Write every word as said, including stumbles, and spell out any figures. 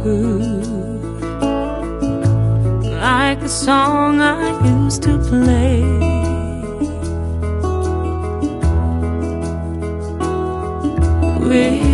groove, like a song I used to play. We